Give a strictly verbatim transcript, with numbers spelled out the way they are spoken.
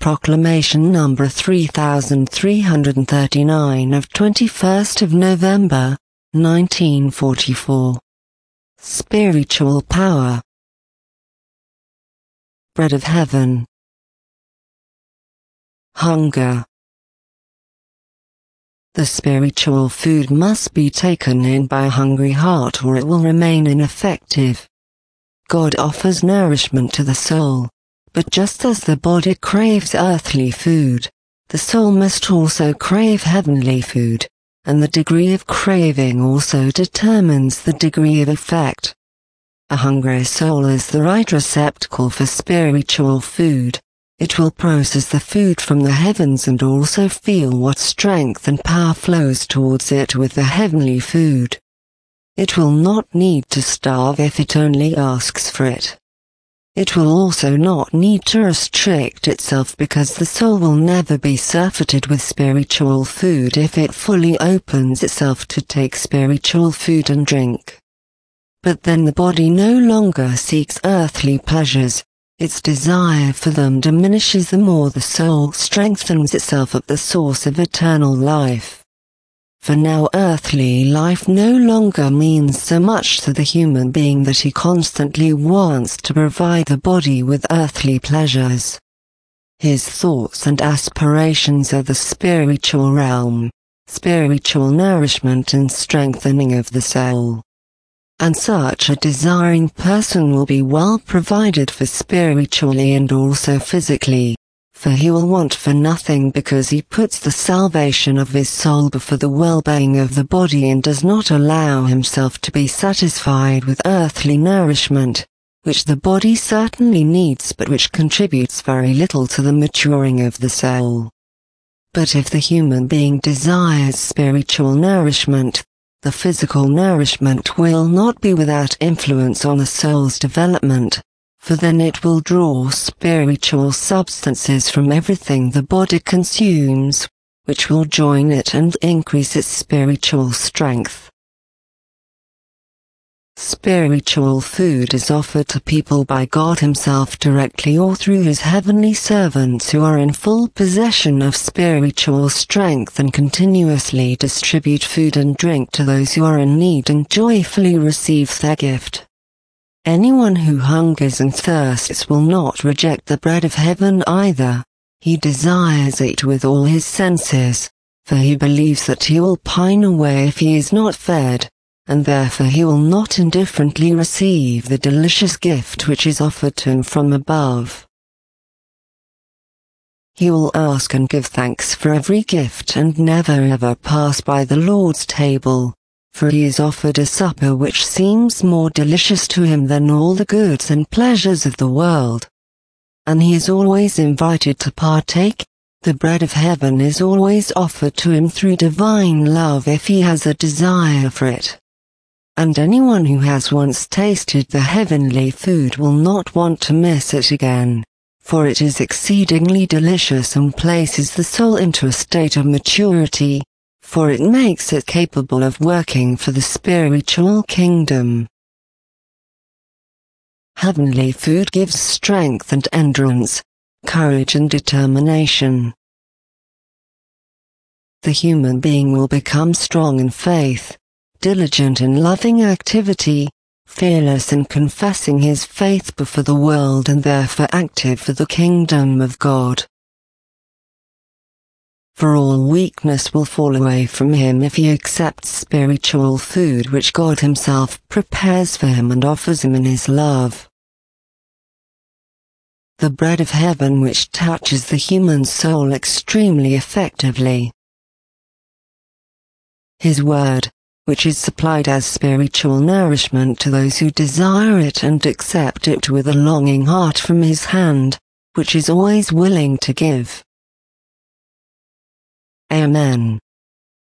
Proclamation number three thousand three hundred thirty-nine of twenty-first of November, nineteen forty-four. Spiritual power. Bread of heaven. Hunger. The spiritual food must be taken in by a hungry heart or it will remain ineffective. God offers nourishment to the soul, but just as the body craves earthly food, the soul must also crave heavenly food, and the degree of craving also determines the degree of effect. A hungry soul is the right receptacle for spiritual food. It will process the food from the heavens and also feel what strength and power flows towards it with the heavenly food. It will not need to starve if it only asks for it. It will also not need to restrict itself because the soul will never be surfeited with spiritual food if it fully opens itself to take spiritual food and drink. But then the body no longer seeks earthly pleasures. Its desire for them diminishes the more the soul strengthens itself at the source of eternal life. For now earthly life no longer means so much to the human being that he constantly wants to provide the body with earthly pleasures. His thoughts and aspirations are the spiritual realm, spiritual nourishment and strengthening of the soul. And such a desiring person will be well provided for spiritually and also physically, for he will want for nothing because he puts the salvation of his soul before the well-being of the body and does not allow himself to be satisfied with earthly nourishment, which the body certainly needs but which contributes very little to the maturing of the soul. But if the human being desires spiritual nourishment, the physical nourishment will not be without influence on the soul's development, for then it will draw spiritual substances from everything the body consumes, which will join it and increase its spiritual strength. Spiritual food is offered to people by God Himself directly or through His heavenly servants who are in full possession of spiritual strength and continuously distribute food and drink to those who are in need and joyfully receive their gift. Anyone who hungers and thirsts will not reject the bread of heaven either. He desires it with all his senses, for he believes that he will pine away if he is not fed, and therefore he will not indifferently receive the delicious gift which is offered to him from above. He will ask and give thanks for every gift and never ever pass by the Lord's table, for he is offered a supper which seems more delicious to him than all the goods and pleasures of the world. And he is always invited to partake. The bread of heaven is always offered to him through divine love if he has a desire for it. And anyone who has once tasted the heavenly food will not want to miss it again, for it is exceedingly delicious and places the soul into a state of maturity, for it makes it capable of working for the spiritual kingdom. Heavenly food gives strength and endurance, courage and determination. The human being will become strong in faith, diligent in loving activity, fearless in confessing his faith before the world and therefore active for the kingdom of God. For all weakness will fall away from him if he accepts spiritual food which God Himself prepares for him and offers him in His love. The bread of heaven which touches the human soul extremely effectively. His word, which is supplied as spiritual nourishment to those who desire it and accept it with a longing heart from His hand, which is always willing to give. Amen.